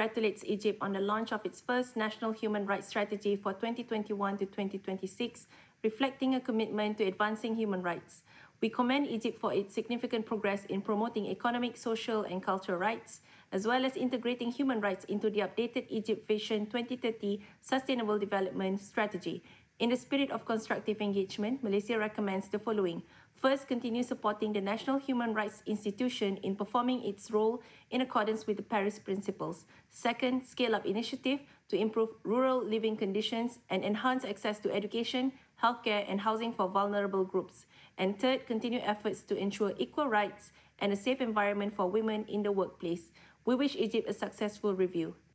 congratulates Egypt on the launch of its first National Human Rights Strategy for 2021 to 2026, reflecting a commitment to advancing human rights. We commend Egypt for its significant progress in promoting economic, social, and cultural rights, as well as integrating human rights into the updated Egypt Vision 2030 Sustainable Development Strategy. In the spirit of constructive engagement, Malaysia recommends the following. First, continue supporting the National Human Rights Institution in performing its role in accordance with the Paris Principles. Second, scale up initiative to improve rural living conditions and enhance access to education, healthcare, and housing for vulnerable groups. And third, continue efforts to ensure equal rights and a safe environment for women in the workplace. We wish Egypt a successful review.